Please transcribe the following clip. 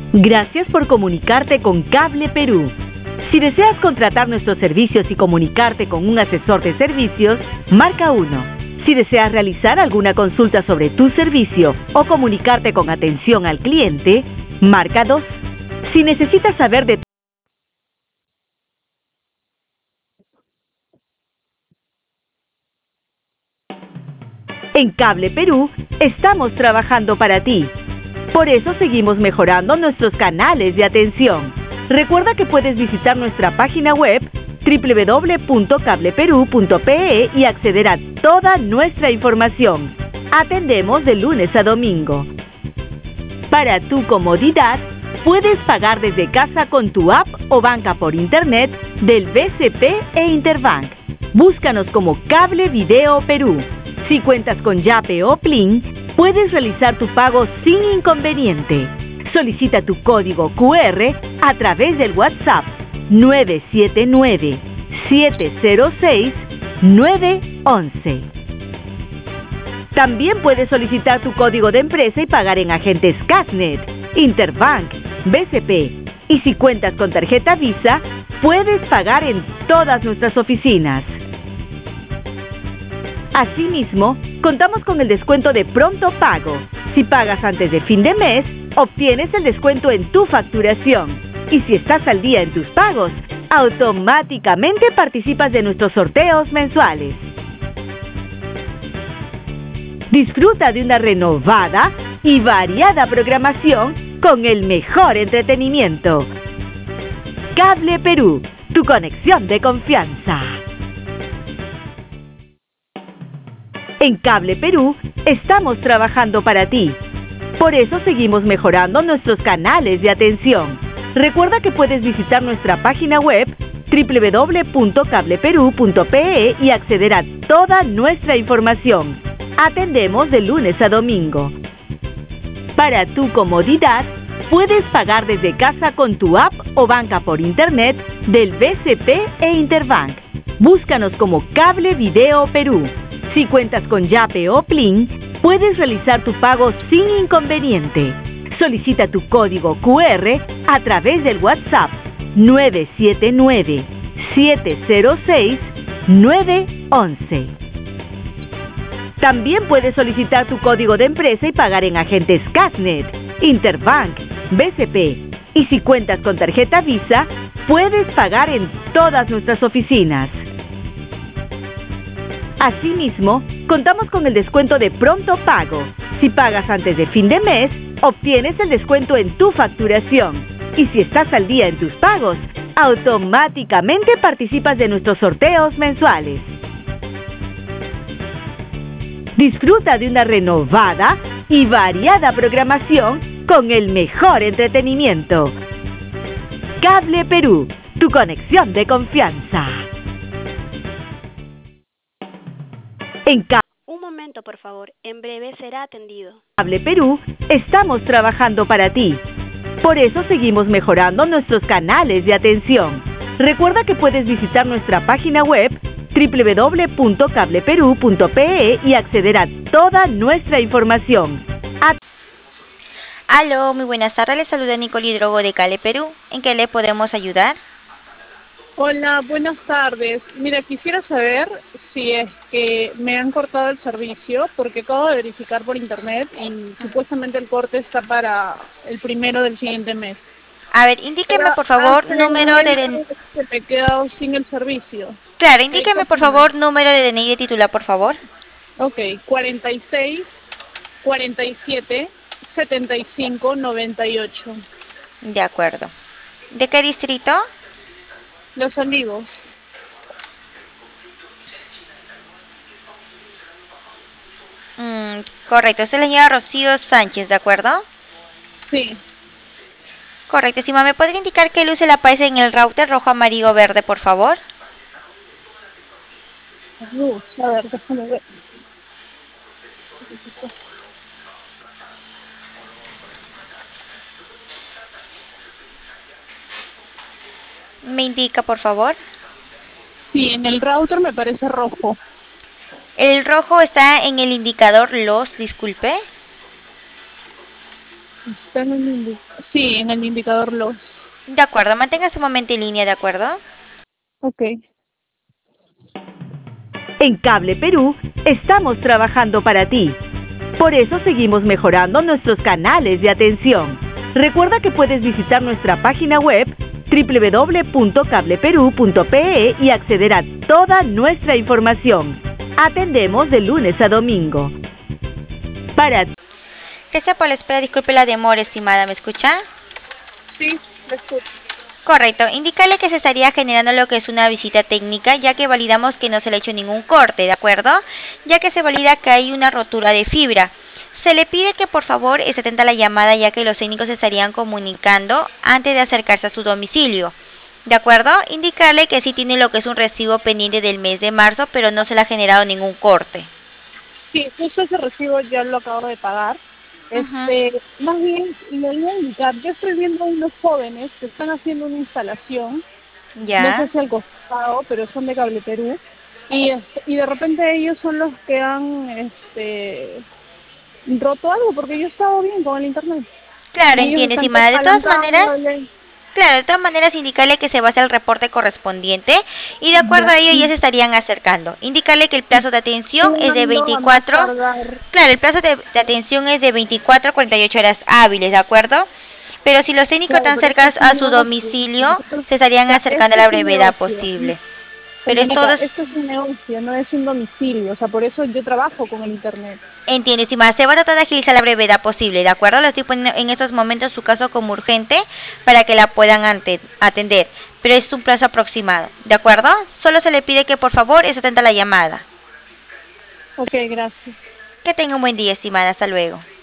Gracias por comunicarte con Cable Perú. Si deseas contratar nuestros servicios y comunicarte con un asesor de servicios, marca 1. Si deseas realizar alguna consulta sobre tu servicio o comunicarte con atención al cliente, marca 2. Si necesitas saber de En Cable Perú, estamos trabajando para ti. Por eso seguimos mejorando nuestros canales de atención. Recuerda que puedes visitar nuestra página web www.cableperú.pe y acceder a toda nuestra información. Atendemos de lunes a domingo. Para tu comodidad, puedes pagar desde casa con tu app o banca por internet del BCP e Interbank. Búscanos como Cable Video Perú. Si cuentas con Yape o Plin, puedes realizar tu pago sin inconveniente. Solicita tu código QR a través del WhatsApp 979-706-911. También puedes solicitar tu código de empresa y pagar en agentes Casnet, Interbank, BCP. Y si cuentas con tarjeta Visa, puedes pagar en todas nuestras oficinas. Asimismo, contamos con el descuento de pronto pago. Si pagas antes de fin de mes, obtienes el descuento en tu facturación. Y si estás al día en tus pagos, automáticamente participas de nuestros sorteos mensuales. Disfruta de una renovada y variada programación con el mejor entretenimiento. Cable Perú, tu conexión de confianza. En Cable Perú, estamos trabajando para ti. Por eso seguimos mejorando nuestros canales de atención. Recuerda que puedes visitar nuestra página web www.cableperú.pe y acceder a toda nuestra información. Atendemos de lunes a domingo. Para tu comodidad, puedes pagar desde casa con tu app o banca por internet del BCP e Interbank. Búscanos como Cable Video Perú. Si cuentas con Yape o Plin, puedes realizar tu pago sin inconveniente. Solicita tu código QR a través del WhatsApp 979-706-911. También puedes solicitar tu código de empresa y pagar en agentes Casnet, Interbank, BCP. Y si cuentas con tarjeta Visa, puedes pagar en todas nuestras oficinas. Asimismo, contamos con el descuento de pronto pago. Si pagas antes de fin de mes, obtienes el descuento en tu facturación. Y si estás al día en tus pagos, automáticamente participas de nuestros sorteos mensuales. Disfruta de una renovada y variada programación con el mejor entretenimiento. Cable Perú, tu conexión de confianza. Un momento, por favor. En breve será atendido. Cable Perú, estamos trabajando para ti. Por eso seguimos mejorando nuestros canales de atención. Recuerda que puedes visitar nuestra página web www.cableperú.pe y acceder a toda nuestra información. Aló, muy buenas tardes. Les saluda Nicole Hidrogo de Cable Perú. ¿En qué le podemos ayudar? Hola, buenas tardes. Mira, quisiera saber si es que me han cortado el servicio, porque acabo de verificar por internet y supuestamente el corte está para el primero del siguiente mes. A ver, indíqueme por favor número de... Se me he quedado sin el servicio. Claro, indíqueme por favor número de DNI de titular, por favor. Ok, 46 47 75 98. De acuerdo. ¿De qué distrito? Los Olivos. Correcto, usted es la señora Rocío Sánchez, ¿de acuerdo? Sí. Correcto, estimada, ¿me podría indicar qué luz le aparece en el router rojo, amarillo o verde, por favor? Luz, a ver, déjame ver. ¿Me indica, por favor? Sí, en el router me parece rojo. El rojo está en el indicador LOS, disculpe. Está en el sí, en el indicador los. De acuerdo, manténgase un momento en línea, ¿de acuerdo? Ok. En Cable Perú estamos trabajando para ti. Por eso seguimos mejorando nuestros canales de atención. Recuerda que puedes visitar nuestra página web www.cableperú.pe y acceder a toda nuestra información. Atendemos de lunes a domingo. Gracias por la espera, disculpe la demora, estimada, ¿me escucha? Sí, lo escucho. Correcto, indicarle que se estaría generando lo que es una visita técnica, ya que validamos que no se le ha hecho ningún corte, ¿de acuerdo? Ya que se valida que hay una rotura de fibra. Se le pide que por favor esté atenta a la llamada, ya que los técnicos se estarían comunicando antes de acercarse a su domicilio. ¿De acuerdo? Indicarle que sí tiene lo que es un recibo pendiente del mes de marzo, pero no se le ha generado ningún corte. Sí, justo ese recibo ya lo acabo de pagar. Más bien, le voy a indicar, yo estoy viendo unos jóvenes que están haciendo una instalación, Ya. no sé si al costado, pero son de Cable Perú, y de repente ellos son los que han roto algo, porque yo he estado bien con el internet. Claro, Ellos entiende, están estimada. De todas maneras, calentándole. claro, de todas maneras indicarle que se va a hacer el reporte correspondiente y de acuerdo a ello ya se estarían acercando. Indicarle que el plazo de atención es de 24, claro, el plazo de atención es de 24 a 48 horas hábiles, ¿de acuerdo? Pero si los técnicos están cerca a su domicilio, se estarían acercando a la brevedad posible. Pero Señorita, todo es, esto es un negocio, no es un domicilio, o sea, por eso yo trabajo con el internet. entiende, estimada, se va a tratar de agilizar la brevedad posible, ¿de acuerdo? Le estoy poniendo en estos momentos su caso como urgente para que la puedan atender, pero es un plazo aproximado, ¿de acuerdo? Solo se le pide que por favor esté atenta a la llamada. Ok, gracias. Que tenga un buen día, estimada, hasta luego.